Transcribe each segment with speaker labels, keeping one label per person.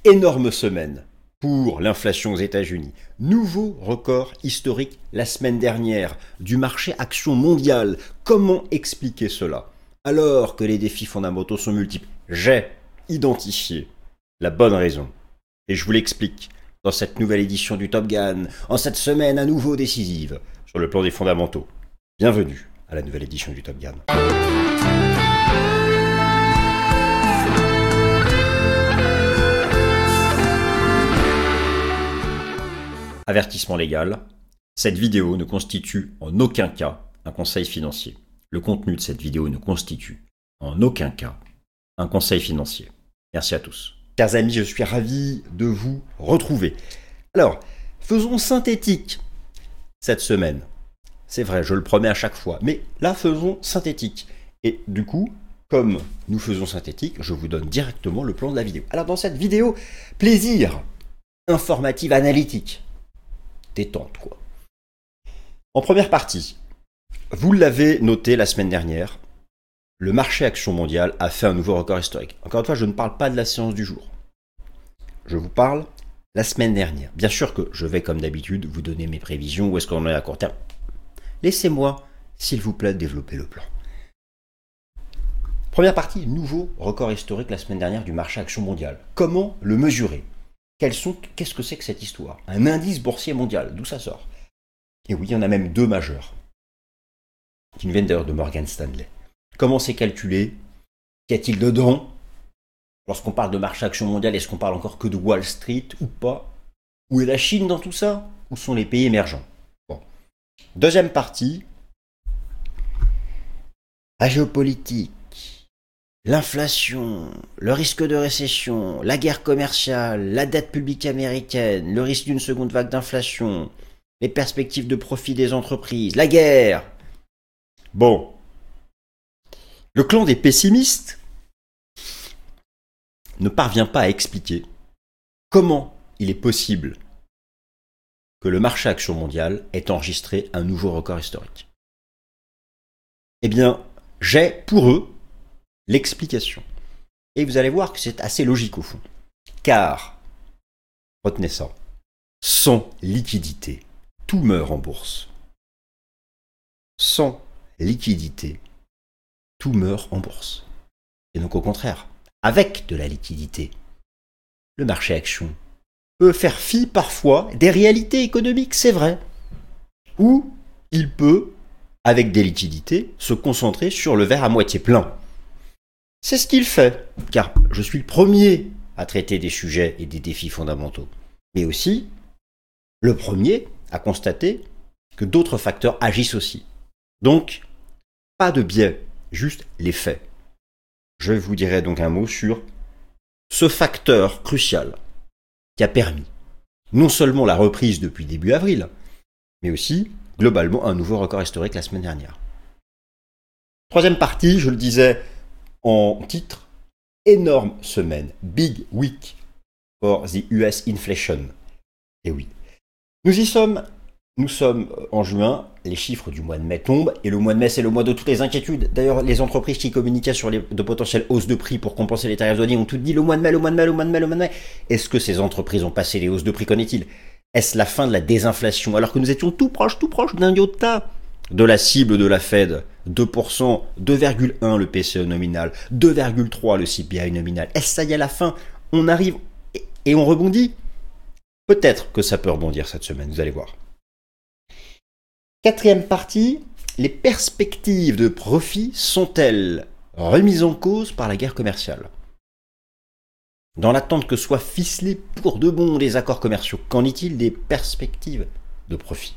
Speaker 1: Énorme semaine pour l'inflation aux États-Unis. Nouveau record historique la semaine dernière du marché action mondial. Comment expliquer cela? Alors que les défis fondamentaux sont multiples, j'ai identifié la bonne raison. Et je vous l'explique dans cette nouvelle édition du Top Gun, en cette semaine à nouveau décisive sur le plan des fondamentaux. Bienvenue à la nouvelle édition du Top Gun. Avertissement légal, cette vidéo ne constitue en aucun cas un conseil financier. Le contenu de cette vidéo ne constitue en aucun cas un conseil financier. Merci à tous. Chers amis, je suis ravi de vous retrouver. Alors, faisons synthétique cette semaine. C'est vrai, je le promets à chaque fois, mais là, faisons synthétique. Et du coup, comme nous faisons synthétique, je vous donne directement le plan de la vidéo. Alors, dans cette vidéo, plaisir informative analytique. Détente, quoi. En première partie, vous l'avez noté la semaine dernière, le marché action mondial a fait un nouveau record historique. Encore une fois, je ne parle pas de la séance du jour. Je vous parle la semaine dernière. Bien sûr que je vais, comme d'habitude, vous donner mes prévisions, où est-ce qu'on en est à court terme. Laissez-moi, s'il vous plaît, développer le plan. Première partie, nouveau record historique la semaine dernière du marché action mondial. Comment le mesurer ? Qu'est-ce que c'est que cette histoire? Un indice boursier mondial, d'où ça sort? Et oui, il y en a même deux majeurs, qui nous viennent d'ailleurs de Morgan Stanley. Comment c'est calculé? Qu'y a-t-il dedans? Lorsqu'on parle de marché action mondial, est-ce qu'on parle encore que de Wall Street ou pas? Où est la Chine dans tout ça? Où sont les pays émergents? Bon. Deuxième partie, la géopolitique. L'inflation, le risque de récession, la guerre commerciale, la dette publique américaine, le risque d'une seconde vague d'inflation, les perspectives de profit des entreprises, la guerre. Bon. Le clan des pessimistes ne parvient pas à expliquer comment il est possible que le marché action mondial ait enregistré un nouveau record historique. Eh bien, j'ai pour eux l'explication. Et vous allez voir que c'est assez logique au fond. Car, retenez ça, sans liquidité, tout meurt en bourse. Sans liquidité, tout meurt en bourse. Et donc au contraire, avec de la liquidité, le marché action peut faire fi parfois des réalités économiques, c'est vrai. Ou il peut, avec des liquidités, se concentrer sur le verre à moitié plein. C'est ce qu'il fait, car je suis le premier à traiter des sujets et des défis fondamentaux, mais aussi le premier à constater que d'autres facteurs agissent aussi. Donc, pas de biais, juste les faits. Je vous dirai donc un mot sur ce facteur crucial qui a permis non seulement la reprise depuis début avril, mais aussi globalement un nouveau record historique la semaine dernière. Troisième partie, je le disais en titre, énorme semaine, big week for the US inflation. Et oui, nous sommes en juin, les chiffres du mois de mai tombent, et le mois de mai c'est le mois de toutes les inquiétudes. D'ailleurs, les entreprises qui communiquaient sur de potentielles hausses de prix pour compenser les tarifs douaniers ont tout dit le mois de mai. Est-ce que ces entreprises ont passé les hausses de prix? Qu'en est-il? Est-ce la fin de la désinflation alors que nous étions tout proche d'un iota de la cible de la Fed, 2%, 2,1 le PCE nominal, 2,3 le CPI nominal. Est-ce ça y est la fin? On arrive et on rebondit? Peut-être que ça peut rebondir cette semaine, vous allez voir. Quatrième partie, les perspectives de profit sont-elles remises en cause par la guerre commerciale? Dans l'attente que soient ficelés pour de bon les accords commerciaux, qu'en est-il des perspectives de profit?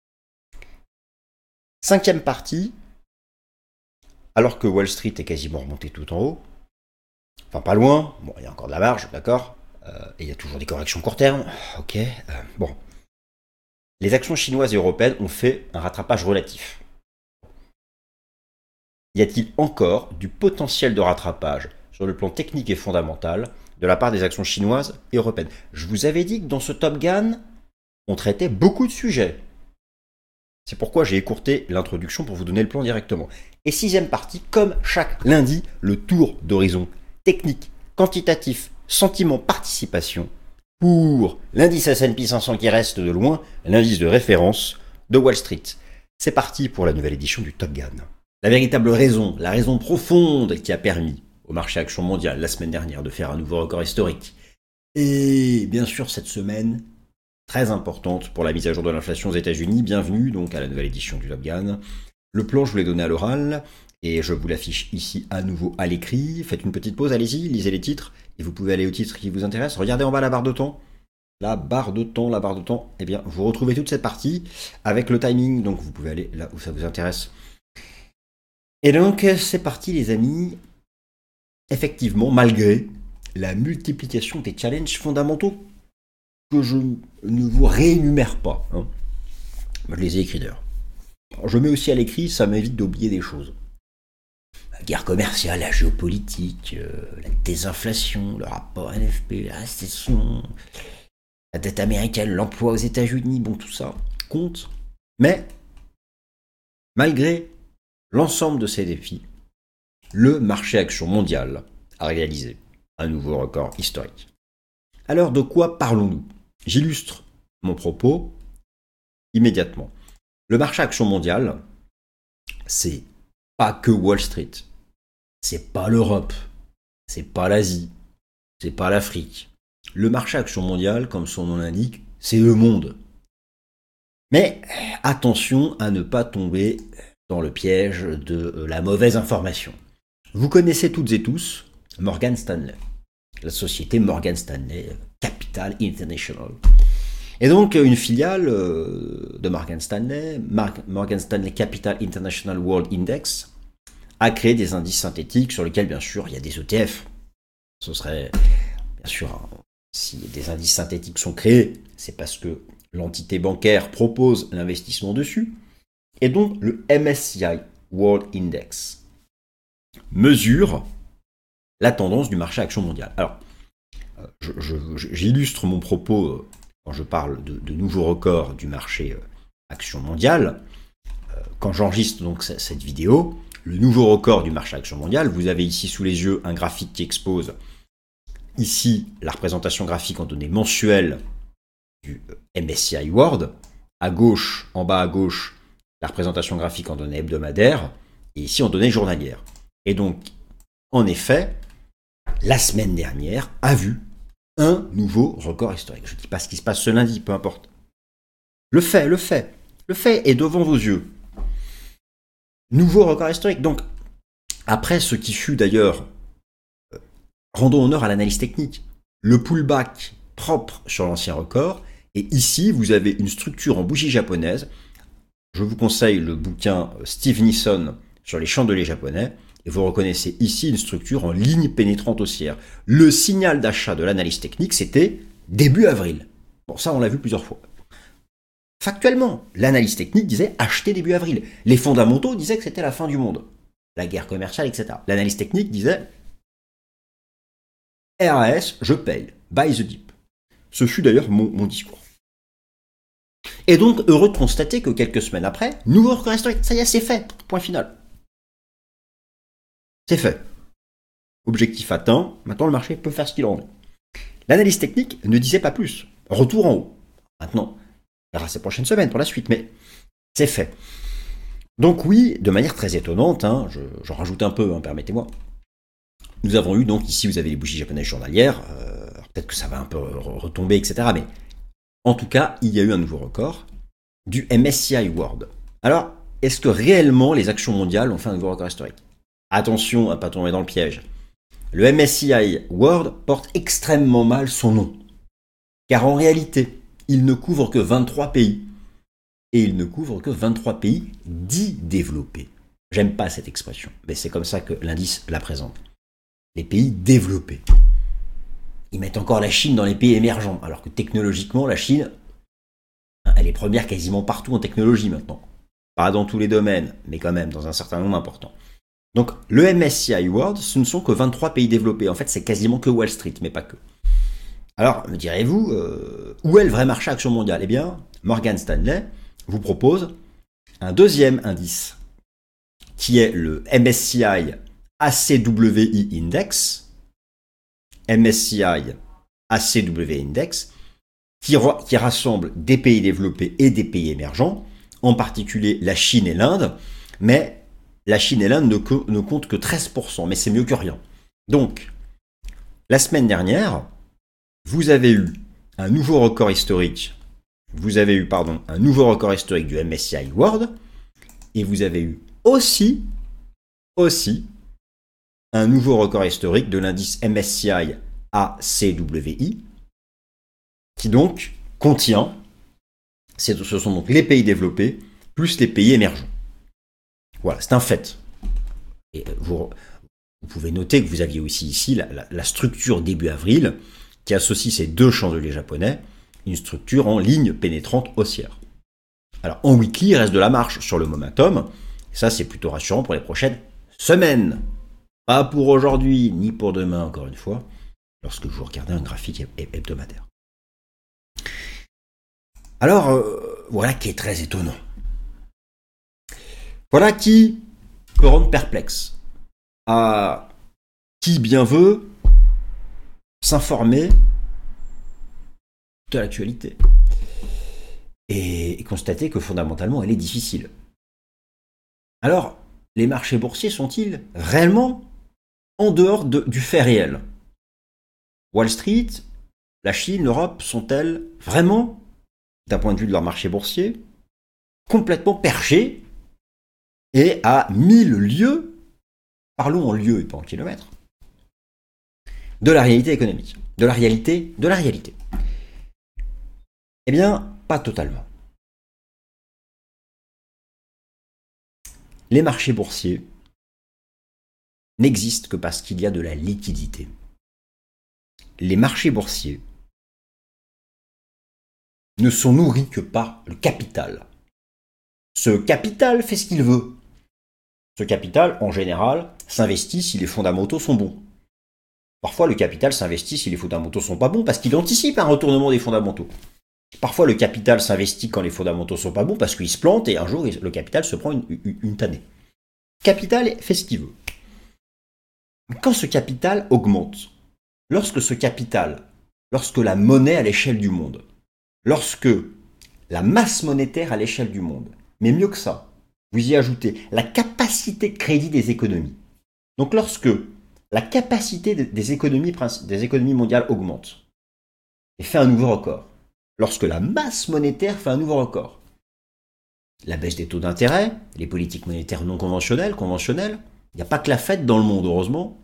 Speaker 1: Cinquième partie, alors que Wall Street est quasiment remonté tout en haut, enfin pas loin, bon il y a encore de la marge, d'accord, et il y a toujours des corrections court terme, ok, bon. Les actions chinoises et européennes ont fait un rattrapage relatif. Y a-t-il encore du potentiel de rattrapage sur le plan technique et fondamental de la part des actions chinoises et européennes? Je vous avais dit que dans ce Top Gun, on traitait beaucoup de sujets. C'est pourquoi j'ai écourté l'introduction pour vous donner le plan directement. Et sixième partie, comme chaque lundi, le tour d'horizon technique, quantitatif sentiment participation pour l'indice S&P 500 qui reste de loin l'indice de référence de Wall Street. C'est parti pour la nouvelle édition du Top Gun. La véritable raison, la raison profonde qui a permis au marché action mondial la semaine dernière de faire un nouveau record historique. Et bien sûr cette semaine très importante pour la mise à jour de l'inflation aux États-Unis. Bienvenue donc à la nouvelle édition du Top Gun. Le plan je vous l'ai donné à l'oral et je vous l'affiche ici à nouveau à l'écrit. Faites une petite pause, allez-y, lisez les titres et vous pouvez aller aux titres qui vous intéressent. Regardez en bas la barre de temps. La barre de temps, eh bien vous retrouvez toute cette partie avec le timing, donc vous pouvez aller là où ça vous intéresse. Et donc c'est parti les amis. Effectivement, malgré la multiplication des challenges fondamentaux que je ne vous réénumère pas, hein. Je les ai écrits d'ailleurs. Je mets aussi à l'écrit, ça m'évite d'oublier des choses. La guerre commerciale, la géopolitique, la désinflation, le rapport NFP, la récession, la dette américaine, l'emploi aux États-Unis, bon tout ça compte. Mais malgré l'ensemble de ces défis, le marché action mondial a réalisé un nouveau record historique. Alors de quoi parlons-nous? J'illustre mon propos immédiatement. Le marché action mondial, c'est pas que Wall Street, c'est pas l'Europe, c'est pas l'Asie, c'est pas l'Afrique. Le marché action mondial, comme son nom l'indique, c'est le monde. Mais attention à ne pas tomber dans le piège de la mauvaise information. Vous connaissez toutes et tous Morgan Stanley, la société Morgan Stanley Capital International. Et donc une filiale de Morgan Stanley, Morgan Stanley Capital International World Index, a créé des indices synthétiques sur lesquels bien sûr il y a des ETF. Ce serait bien sûr, si des indices synthétiques sont créés, c'est parce que l'entité bancaire propose l'investissement dessus. Et donc le MSCI World Index mesure la tendance du marché action mondial. Alors, j'illustre mon propos quand je parle de nouveaux records du marché action mondial. Quand j'enregistre donc cette vidéo, le nouveau record du marché action mondial, vous avez ici sous les yeux un graphique qui expose ici la représentation graphique en données mensuelles du MSCI World. À gauche, en bas à gauche, la représentation graphique en données hebdomadaires et ici en données journalières. Et donc, en effet, la semaine dernière a vu un nouveau record historique. Je ne dis pas ce qui se passe ce lundi, peu importe. Le fait est devant vos yeux. Nouveau record historique. Donc, après ce qui fut d'ailleurs, rendons honneur à l'analyse technique, le pullback propre sur l'ancien record, et ici, vous avez une structure en bougie japonaise. Je vous conseille le bouquin Steve Nissen sur les chandeliers japonais, et vous reconnaissez ici une structure en ligne pénétrante haussière. Le signal d'achat de l'analyse technique, c'était début avril. Bon, ça, on l'a vu plusieurs fois. Factuellement, l'analyse technique disait acheter début avril. Les fondamentaux disaient que c'était la fin du monde. La guerre commerciale, etc. L'analyse technique disait RAS, je paye. Buy the dip. Ce fut d'ailleurs mon discours. Et donc, heureux de constater que quelques semaines après, nouveau record historique. Ça y est, c'est fait. Point final. C'est fait. Objectif atteint, maintenant le marché peut faire ce qu'il en veut. L'analyse technique ne disait pas plus. Retour en haut. Maintenant, on verra ces prochaines semaines pour la suite, mais c'est fait. Donc oui, de manière très étonnante, j'en rajoute un peu, permettez-moi. Nous avons eu donc, ici vous avez les bougies japonaises journalières, peut-être que ça va un peu retomber, etc. Mais en tout cas, il y a eu un nouveau record du MSCI World. Alors, est-ce que réellement les actions mondiales ont fait un nouveau record historique? Attention à ne pas tomber dans le piège. Le MSCI World porte extrêmement mal son nom. Car en réalité, il ne couvre que 23 pays. Et il ne couvre que 23 pays dits développés. J'aime pas cette expression, mais c'est comme ça que l'indice la présente. Les pays développés. Ils mettent encore la Chine dans les pays émergents, alors que technologiquement, la Chine, elle est première quasiment partout en technologie maintenant. Pas dans tous les domaines, mais quand même dans un certain nombre important. Donc, le MSCI World, ce ne sont que 23 pays développés. En fait, c'est quasiment que Wall Street, mais pas que. Alors, me direz-vous, où est le vrai marché action mondial? Eh bien, Morgan Stanley vous propose un deuxième indice, qui est le MSCI ACWI Index, MSCI ACW Index qui rassemble des pays développés et des pays émergents, en particulier la Chine et l'Inde, mais la Chine et l'Inde ne comptent que 13%, mais c'est mieux que rien. Donc, la semaine dernière, vous avez eu un nouveau record historique. Un nouveau record historique du MSCI World, et vous avez eu aussi un nouveau record historique de l'indice MSCI ACWI, qui donc contient, ce sont donc les pays développés plus les pays émergents. Voilà, c'est un fait. Et vous pouvez noter que vous aviez aussi ici la structure début avril qui associe ces deux chandeliers japonais, une structure en ligne pénétrante haussière. Alors en weekly, il reste de la marche sur le momentum, et ça c'est plutôt rassurant pour les prochaines semaines. Pas pour aujourd'hui, ni pour demain encore une fois, lorsque vous regardez un graphique hebdomadaire. Alors, voilà qui est très étonnant. Voilà qui peut rendre perplexe. À qui bien veut s'informer de l'actualité. Et constater que fondamentalement, elle est difficile. Alors, les marchés boursiers sont-ils réellement en dehors du fait réel? Wall Street, la Chine, l'Europe sont-elles vraiment, d'un point de vue de leur marché boursier, complètement perchées et à 1000 lieues, parlons en lieues et pas en kilomètres, de la réalité économique, de la réalité. Eh bien, pas totalement. Les marchés boursiers n'existent que parce qu'il y a de la liquidité. Les marchés boursiers ne sont nourris que par le capital. Ce capital fait ce qu'il veut. Ce capital, en général, s'investit si les fondamentaux sont bons. Parfois, le capital s'investit si les fondamentaux sont pas bons parce qu'il anticipe un retournement des fondamentaux. Parfois, le capital s'investit quand les fondamentaux sont pas bons parce qu'il se plante et un jour, le capital se prend une tannée. Le capital fait ce qu'il veut. Quand ce capital augmente, lorsque la monnaie à l'échelle du monde, lorsque la masse monétaire à l'échelle du monde, mais mieux que ça, vous y ajoutez la capacité de crédit des économies. Donc lorsque la capacité des économies mondiales augmente et fait un nouveau record, lorsque la masse monétaire fait un nouveau record, la baisse des taux d'intérêt, les politiques monétaires non conventionnelles, il n'y a pas que la Fed dans le monde, heureusement.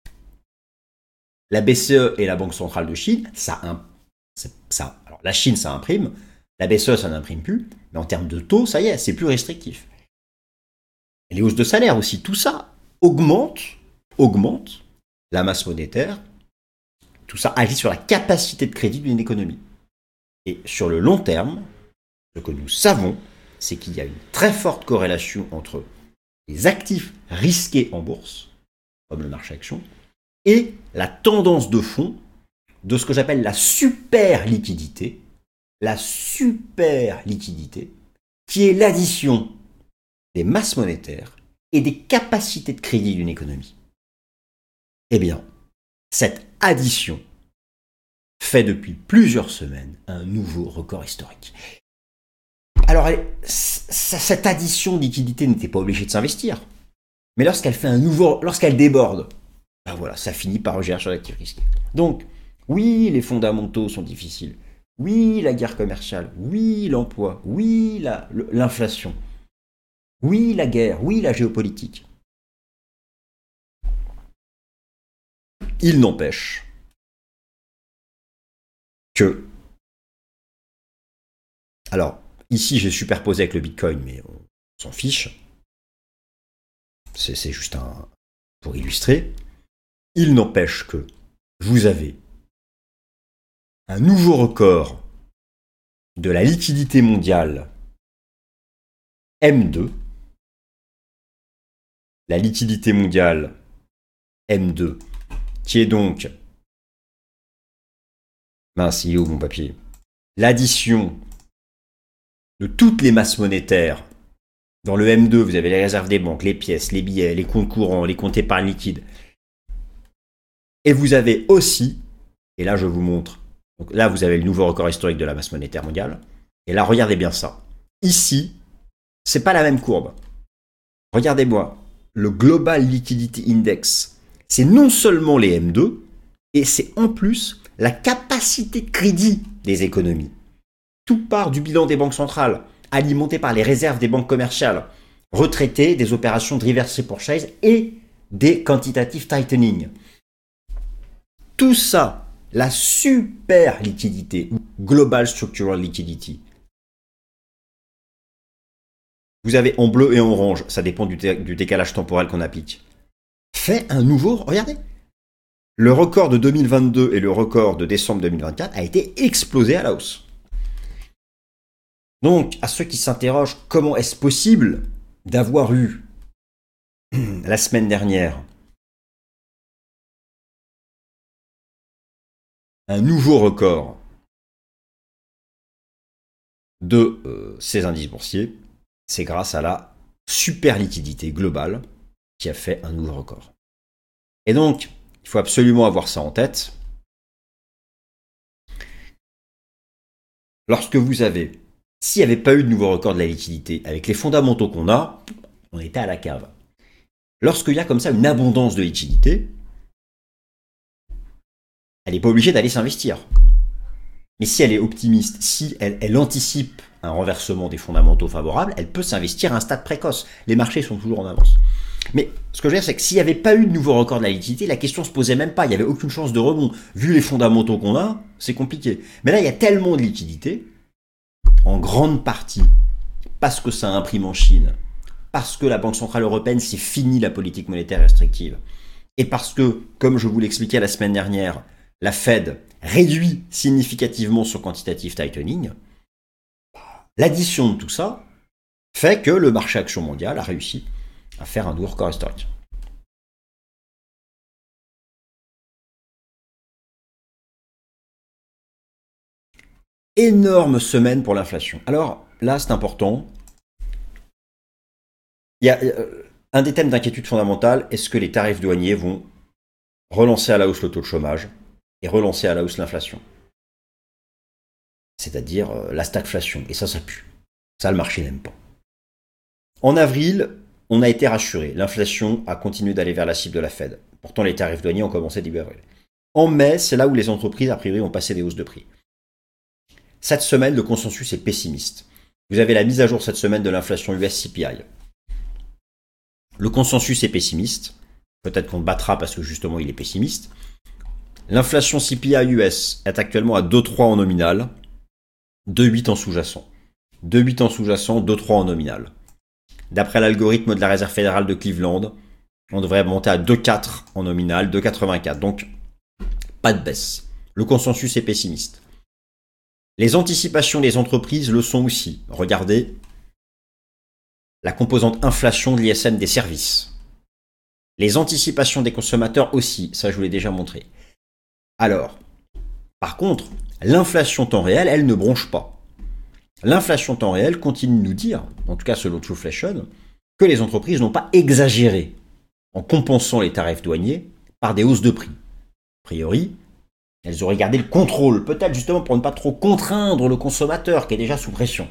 Speaker 1: La BCE et la Banque centrale de Chine, alors la Chine, ça imprime, la BCE, ça n'imprime plus, mais en termes de taux, ça y est, c'est plus restrictif. Et les hausses de salaire aussi, tout ça augmente la masse monétaire, tout ça agit sur la capacité de crédit d'une économie. Et sur le long terme, ce que nous savons, c'est qu'il y a une très forte corrélation entre les actifs risqués en bourse, comme le marché action, et la tendance de fond de ce que j'appelle la super liquidité, qui est l'addition des masses monétaires et des capacités de crédit d'une économie. Eh bien, cette addition fait depuis plusieurs semaines un nouveau record historique. Alors, cette addition de liquidité n'était pas obligée de s'investir, mais lorsqu'elle déborde, ben voilà, ça finit par regérer sur l'actif risqué. Donc, oui, les fondamentaux sont difficiles. Oui, la guerre commerciale. Oui, l'emploi. Oui, l'inflation. Oui, la guerre. Oui, la géopolitique. Il n'empêche que... Alors, ici, j'ai superposé avec le Bitcoin, mais on s'en fiche. C'est juste pour illustrer. Il n'empêche que vous avez un nouveau record de la liquidité mondiale M2. La liquidité mondiale M2, qui est donc... Mince, il est où mon papier? L'addition de toutes les masses monétaires. Dans le M2, vous avez les réserves des banques, les pièces, les billets, les comptes courants, les comptes épargne liquide. Et vous avez aussi, et là je vous montre, donc là vous avez le nouveau record historique de la masse monétaire mondiale, et là regardez bien ça. Ici, c'est pas la même courbe. Regardez-moi, le Global Liquidity Index, c'est non seulement les M2, et c'est en plus la capacité de crédit des économies. Tout part du bilan des banques centrales, alimenté par les réserves des banques commerciales, retraitées des opérations de reverse purchase et des quantitative tightening. Tout ça, la super liquidité, ou Global Structural Liquidity, vous avez en bleu et en orange, ça dépend du décalage temporel qu'on applique, fait un nouveau, regardez, le record de 2022 et le record de décembre 2024 a été explosé à la hausse. Donc, à ceux qui s'interrogent, comment est-ce possible d'avoir eu, la semaine dernière, un nouveau record de ces indices boursiers, c'est grâce à la super liquidité globale qui a fait un nouveau record. Et donc, il faut absolument avoir ça en tête. Lorsque vous avez, s'il n'y avait pas eu de nouveau record de la liquidité, avec les fondamentaux qu'on a, on était à la cave. Lorsqu'il y a comme ça une abondance de liquidité, elle n'est pas obligée d'aller s'investir. Mais si elle est optimiste, si elle anticipe un renversement des fondamentaux favorables, elle peut s'investir à un stade précoce. Les marchés sont toujours en avance. Mais ce que je veux dire, c'est que s'il n'y avait pas eu de nouveau record de la liquidité, la question ne se posait même pas. Il n'y avait aucune chance de rebond. Vu les fondamentaux qu'on a, c'est compliqué. Mais là, il y a tellement de liquidité, en grande partie, parce que ça imprime en Chine, parce que la Banque Centrale Européenne, c'est fini la politique monétaire restrictive, et parce que, comme je vous l'expliquais la semaine dernière, la Fed réduit significativement son quantitative tightening, l'addition de tout ça fait que le marché action mondial a réussi à faire un nouveau record historique. Énorme semaine pour l'inflation. Alors là, c'est important. Il y a un des thèmes d'inquiétude fondamentale, est-ce que les tarifs douaniers vont relancer à la hausse le taux de chômage et relancer à la hausse l'inflation? C'est-à-dire la stagflation. Et ça pue. Ça, le marché n'aime pas. En avril, on a été rassuré. L'inflation a continué d'aller vers la cible de la Fed. Pourtant, les tarifs douaniers ont commencé début avril. En mai, c'est là où les entreprises, a priori, ont passé des hausses de prix. Cette semaine, le consensus est pessimiste. Vous avez la mise à jour cette semaine de l'inflation US CPI. Le consensus est pessimiste. Peut-être qu'on le battra parce que justement, il est pessimiste. L'inflation CPI US est actuellement à 2,3 en nominal, 2,8 en sous-jacent. 2,8 en sous-jacent, 2,3 en nominal. D'après l'algorithme de la Réserve fédérale de Cleveland, on devrait monter à 2,4 en nominal, 2,84. Donc, pas de baisse. Le consensus est pessimiste. Les anticipations des entreprises le sont aussi. Regardez la composante inflation de l'ISM des services. Les anticipations des consommateurs aussi. Ça, je vous l'ai déjà montré. Alors, par contre, l'inflation temps réel, elle ne bronche pas. L'inflation temps réel continue de nous dire, en tout cas selon Trueflation, que les entreprises n'ont pas exagéré en compensant les tarifs douaniers par des hausses de prix. A priori, elles auraient gardé le contrôle, peut-être justement pour ne pas trop contraindre le consommateur qui est déjà sous pression.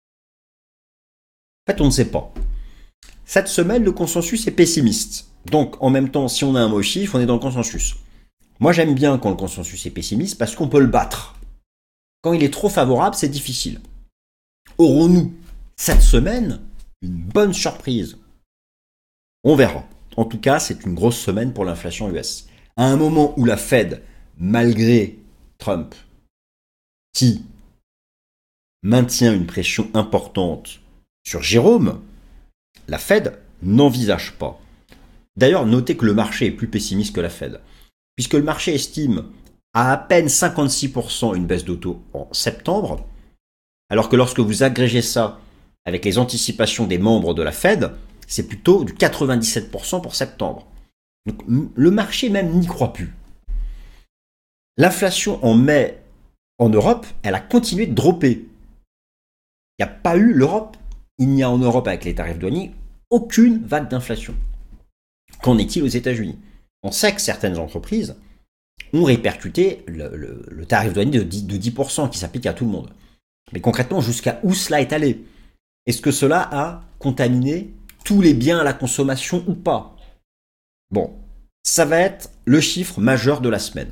Speaker 1: En fait, on ne sait pas. Cette semaine, le consensus est pessimiste. Donc, en même temps, si on a un mot chiffre, on est dans le consensus. Moi, j'aime bien quand le consensus est pessimiste parce qu'on peut le battre. Quand il est trop favorable, c'est difficile. Aurons-nous, cette semaine, une bonne surprise? On verra. En tout cas, c'est une grosse semaine pour l'inflation US. À un moment où la Fed, malgré Trump, qui maintient une pression importante sur Jérôme, la Fed n'envisage pas. D'ailleurs, notez que le marché est plus pessimiste que la Fed, puisque le marché estime à peine 56% une baisse de taux en septembre, alors que lorsque vous agrégez ça avec les anticipations des membres de la Fed, c'est plutôt du 97% pour septembre. Donc, le marché même n'y croit plus. L'inflation en mai en Europe, elle a continué de dropper. Il n'y a pas eu l'Europe. Il n'y a en Europe, avec les tarifs douaniers, aucune vague d'inflation. Qu'en est-il aux États-Unis? On sait que certaines entreprises ont répercuté le tarif douanier de 10% qui s'applique à tout le monde. Mais concrètement, jusqu'à où cela est allé? Est-ce que cela a contaminé tous les biens à la consommation ou pas? Bon, ça va être le chiffre majeur de la semaine.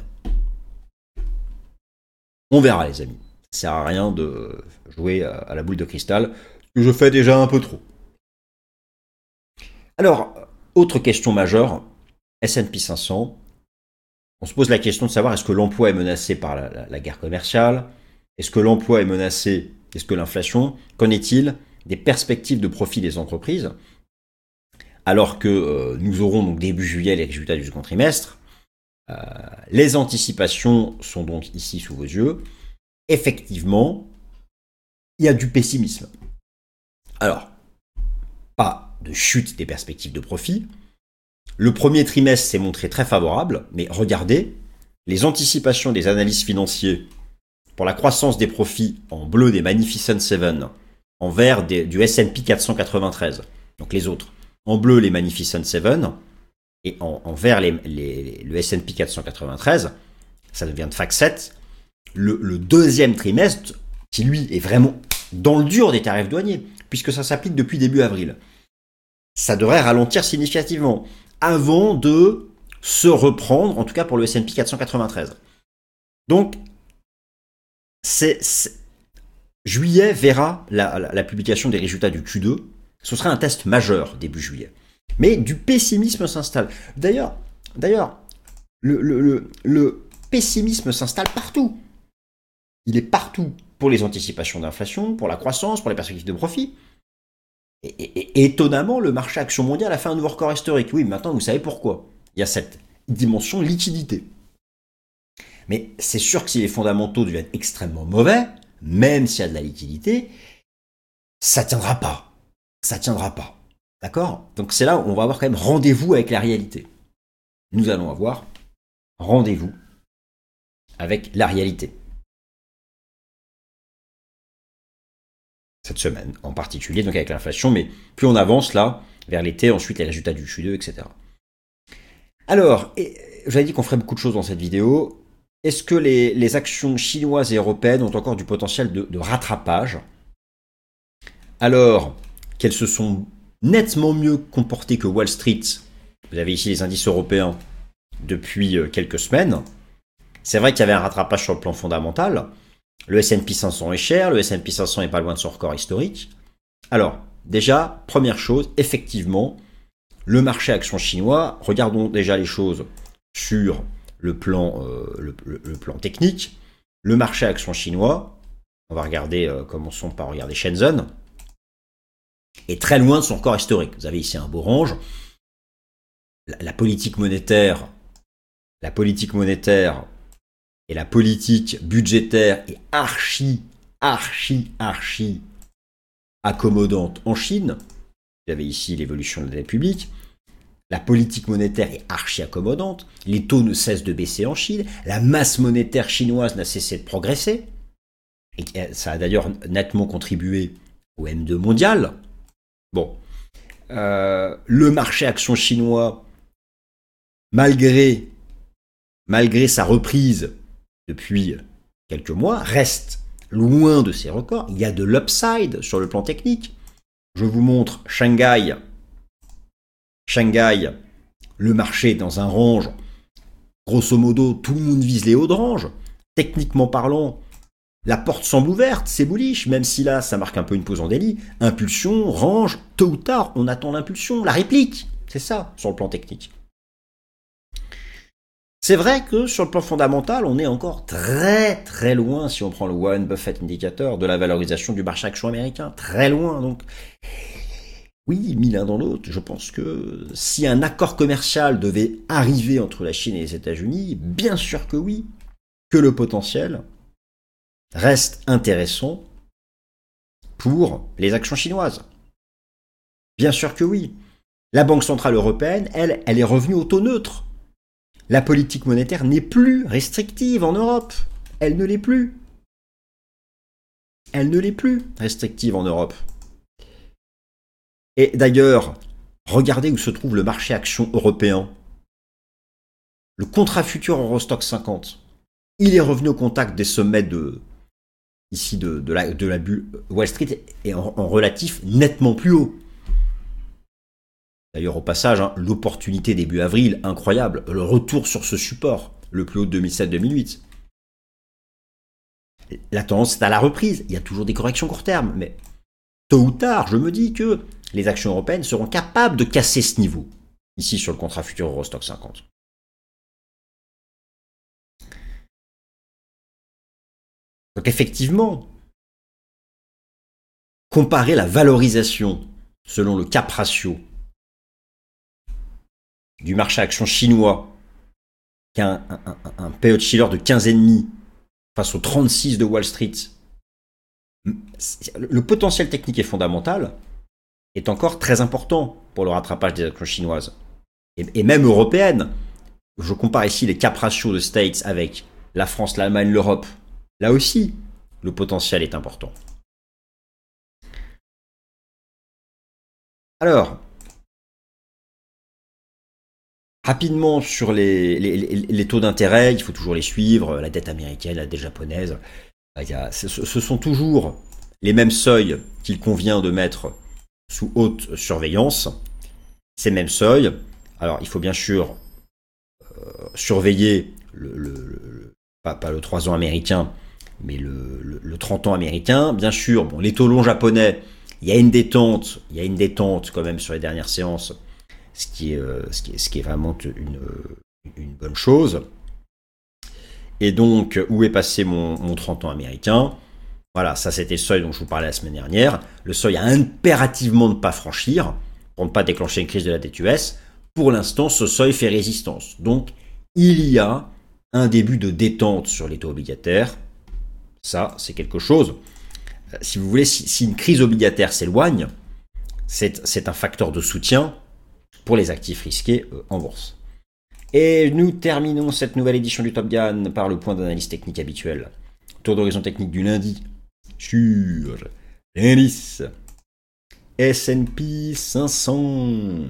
Speaker 1: On verra, les amis. Ça sert à rien de jouer à la boule de cristal, que je fais déjà un peu trop. Alors, autre question majeure, S&P 500. On se pose la question de savoir est-ce que l'emploi est menacé par la guerre commerciale? Est-ce que l'emploi est menacé? Est-ce que l'inflation? Qu'en est-il des perspectives de profit des entreprises? Alors que nous aurons donc début juillet les résultats du second trimestre, les anticipations sont donc ici sous vos yeux. Effectivement, il y a du pessimisme. Alors, pas de chute des perspectives de profit. Le premier trimestre s'est montré très favorable, mais regardez, les anticipations des analystes financiers pour la croissance des profits en bleu des Magnificent Seven, en vert du S&P 493, donc les autres, en bleu les Magnificent Seven, et en vert le S&P 493, ça devient de FAC7, le deuxième trimestre, qui lui est vraiment dans le dur des tarifs douaniers, puisque ça s'applique depuis début avril, ça devrait ralentir significativement, avant de se reprendre, en tout cas pour le S&P 493. Donc, juillet verra la publication des résultats du Q2. Ce sera un test majeur début juillet. Mais du pessimisme s'installe. D'ailleurs, le pessimisme s'installe partout. Il est partout pour les anticipations d'inflation, pour la croissance, pour les perspectives de profit. Et étonnamment, le marché action mondial a fait un nouveau record historique. Oui, maintenant vous savez pourquoi. Il y a cette dimension liquidité. Mais c'est sûr que si les fondamentaux deviennent extrêmement mauvais, même s'il y a de la liquidité, ça tiendra pas. Ça tiendra pas. D'accord? Donc c'est là où on va avoir quand même rendez-vous avec la réalité. Nous allons avoir rendez-vous avec la réalité. Cette semaine en particulier, donc avec l'inflation, mais plus on avance là, vers l'été, ensuite les résultats du Q2, etc. Alors, j'avais dit qu'on ferait beaucoup de choses dans cette vidéo. Est-ce que les actions chinoises et européennes ont encore du potentiel de rattrapage? Alors qu'elles se sont nettement mieux comportées que Wall Street, vous avez ici les indices européens depuis quelques semaines, c'est vrai qu'il y avait un rattrapage sur le plan fondamental. Le S&P 500 est cher, le S&P 500 est pas loin de son record historique. Alors, déjà, première chose, effectivement, le marché action chinois, regardons déjà les choses sur le plan technique. Le marché action chinois, on va regarder, commençons par regarder Shenzhen, est très loin de son record historique. Vous avez ici un beau range. La politique monétaire et la politique budgétaire est archi accommodante en Chine. Vous avez ici l'évolution de la dette publique. La politique monétaire est archi accommodante. Les taux ne cessent de baisser en Chine. La masse monétaire chinoise n'a cessé de progresser. Et ça a d'ailleurs nettement contribué au M2 mondial. Bon. Le marché action chinois, malgré sa reprise depuis quelques mois, reste loin de ses records. Il y a de l'upside sur le plan technique. Je vous montre Shanghai. Shanghai, le marché est dans un range. Grosso modo, tout le monde vise les hauts de range. Techniquement parlant, la porte semble ouverte, c'est bullish, même si là, ça marque un peu une pause en délit. Impulsion, range, tôt ou tard, on attend l'impulsion, la réplique. C'est ça, sur le plan technique. C'est vrai que sur le plan fondamental, on est encore très très loin, si on prend le Warren Buffett Indicator, de la valorisation du marché action américain. Très loin, donc. Oui, mis l'un dans l'autre, je pense que si un accord commercial devait arriver entre la Chine et les États-Unis, bien sûr que oui, que le potentiel reste intéressant pour les actions chinoises. Bien sûr que oui. La Banque Centrale Européenne, elle est revenue au taux neutre. La politique monétaire n'est plus restrictive en Europe. Elle ne l'est plus. Elle ne l'est plus restrictive en Europe. Et d'ailleurs, regardez où se trouve le marché action européen. le contrat futur Eurostoxx 50, il est revenu au contact des sommets ici de la bulle Wall Street et en relatif nettement plus haut. D'ailleurs, au passage, l'opportunité début avril, incroyable, le retour sur ce support, le plus haut de 2007-2008. La tendance est à la reprise. Il y a toujours des corrections court terme, mais tôt ou tard, je me dis que les actions européennes seront capables de casser ce niveau, ici sur le contrat futur Eurostoxx 50. Donc effectivement, comparer la valorisation selon le cap ratio du marché action chinois qui a un PE Shiller de 15,5 face aux 36 de Wall Street, le potentiel technique et fondamental est encore très important pour le rattrapage des actions chinoises et même européennes. Je compare ici les cap ratios de States avec la France, l'Allemagne, l'Europe. Là aussi, le potentiel est important. Alors, rapidement sur les taux d'intérêt, il faut toujours les suivre, la dette américaine, la dette japonaise. Ce sont toujours les mêmes seuils qu'il convient de mettre sous haute surveillance. Ces mêmes seuils, alors il faut bien sûr surveiller pas le 3 ans américain, mais le 30 ans américain. Bien sûr, bon, les taux longs japonais, il y a une détente quand même sur les dernières séances, ce qui est vraiment une bonne chose. Et donc, où est passé mon 30 ans américain? Voilà, ça c'était le seuil dont je vous parlais la semaine dernière. Le seuil à impérativement ne pas franchir pour ne pas déclencher une crise de la dette US. Pour l'instant, ce seuil fait résistance. Donc, il y a un début de détente sur les taux obligataires. Ça, c'est quelque chose. Si vous voulez, si une crise obligataire s'éloigne, c'est un facteur de soutien pour les actifs risqués en bourse. Et nous terminons cette nouvelle édition du Top Gun par le point d'analyse technique habituel. Tour d'horizon technique du lundi sur l'indice S&P 500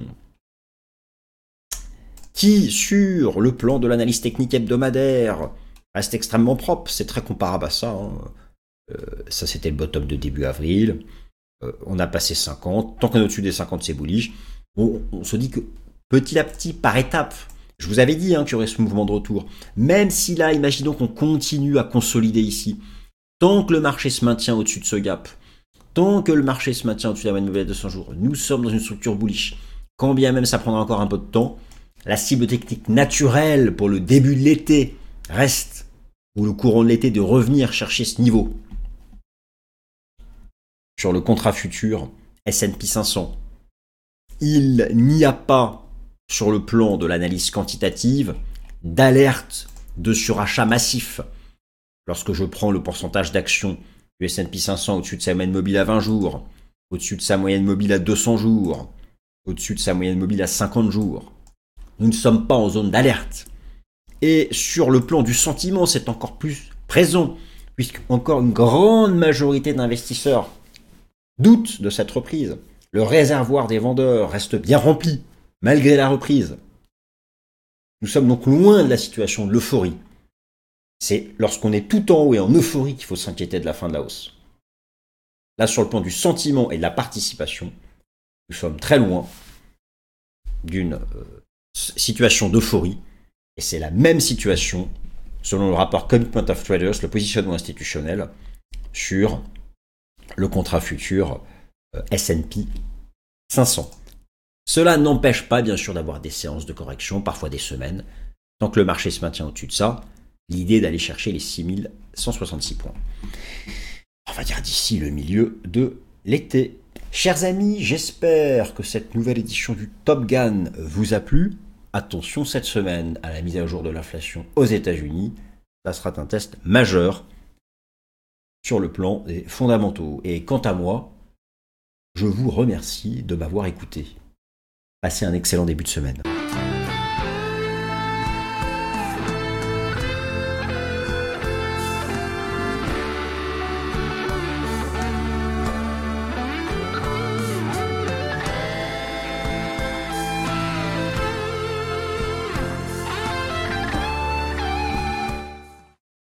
Speaker 1: qui, sur le plan de l'analyse technique hebdomadaire, reste extrêmement propre. C'est très comparable à ça. Ça, c'était le bottom de début avril. On a passé 50. Tant qu'on est au-dessus des 50, c'est bullish. On se dit que petit à petit, par étape, je vous avais dit qu'il y aurait ce mouvement de retour. Même si là, imaginons qu'on continue à consolider ici. Tant que le marché se maintient au-dessus de ce gap, tant que le marché se maintient au-dessus de la moyenne mobile de 200 jours, nous sommes dans une structure bullish. Quand bien même ça prendra encore un peu de temps, la cible technique naturelle pour le début de l'été reste, ou le courant de l'été, de revenir chercher ce niveau. Sur le contrat futur S&P 500, il n'y a pas, sur le plan de l'analyse quantitative, d'alerte de surachat massif. Lorsque je prends le pourcentage d'actions du S&P 500 au-dessus de sa moyenne mobile à 20 jours, au-dessus de sa moyenne mobile à 200 jours, au-dessus de sa moyenne mobile à 50 jours, nous ne sommes pas en zone d'alerte. Et sur le plan du sentiment, c'est encore plus présent, puisque encore une grande majorité d'investisseurs doutent de cette reprise. Le réservoir des vendeurs reste bien rempli, malgré la reprise. Nous sommes donc loin de la situation de l'euphorie. C'est lorsqu'on est tout en haut et en euphorie qu'il faut s'inquiéter de la fin de la hausse. Là, sur le plan du sentiment et de la participation, nous sommes très loin d'une situation d'euphorie. Et c'est la même situation, selon le rapport Commitment of Traders, le positionnement institutionnel, sur le contrat futur S&P 500. Cela n'empêche pas, bien sûr, d'avoir des séances de correction, parfois des semaines. Tant que le marché se maintient au-dessus de ça, l'idée d'aller chercher les 6166 points. On va dire d'ici le milieu de l'été. Chers amis, j'espère que cette nouvelle édition du Top Gun vous a plu. Attention cette semaine à la mise à jour de l'inflation aux États-Unis. Ça sera un test majeur sur le plan des fondamentaux. Et quant à moi, je vous remercie de m'avoir écouté. Passez un excellent début de semaine.